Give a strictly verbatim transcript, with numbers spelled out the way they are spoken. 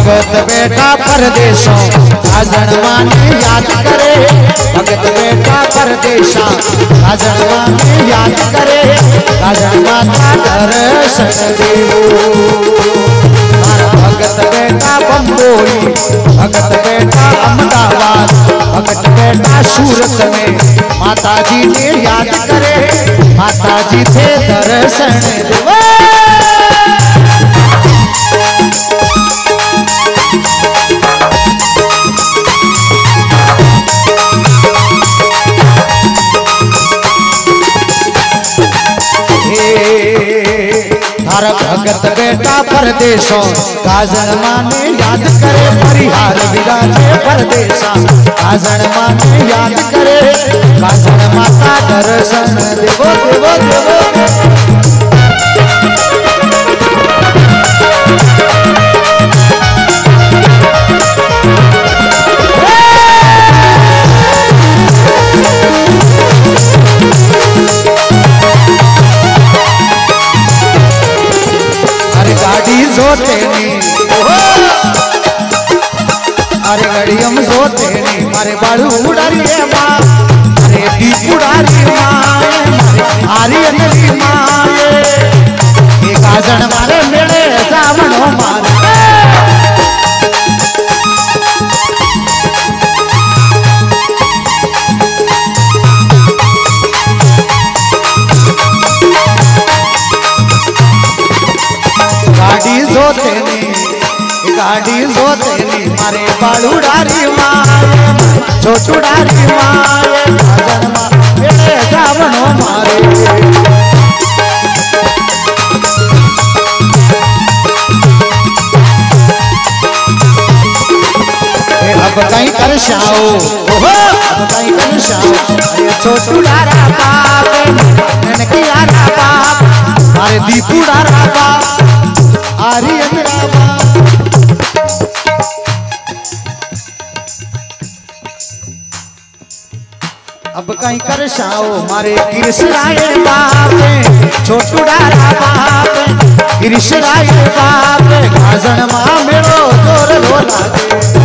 भगत बेटा परदेशों राजन माने याद करे, भगत बेटा परदेशा राजन माने याद करे, राजन माता दर्शन देवो। भगत बेटा बम्बोई, भगत बेटा अहमदाबाद, भगत बेटा सूरत में माता जी ने याद करे, माता जी थे दर्शन देवो। हर भगत बेटा परदेशों काजन माने याद करे, परिहार विराजे परदेशा काजन माने याद करे, काजन माता दर्शन देवो देवो देवो। जोते नी अरे गड़ियम जोते नी मारे बाड़ू उड़ारी माँ, अरे दी उड़ारी माँ आरी अंदरी माँ, एक आजन मारे मेरे सावनो मारे। गाड़ी जोते नी गाड़ी जोते नी मारे बालूडारी माए, छोटूडारी माए, भजन माँ मेरे सावनो मारे। अब कहीं कर शाओ, अब कहीं कर शाओ, अरे छोटूडारा बाप, ननकी डारा बाप, अरे दीपू डारा बाप, आरी अंदरा अब कहीं कर शाओ मारे गिरसराय बाप, छोटू डारा बाप, गिरसराय बाप, गाजन माँ मेरो जोर लो लागे।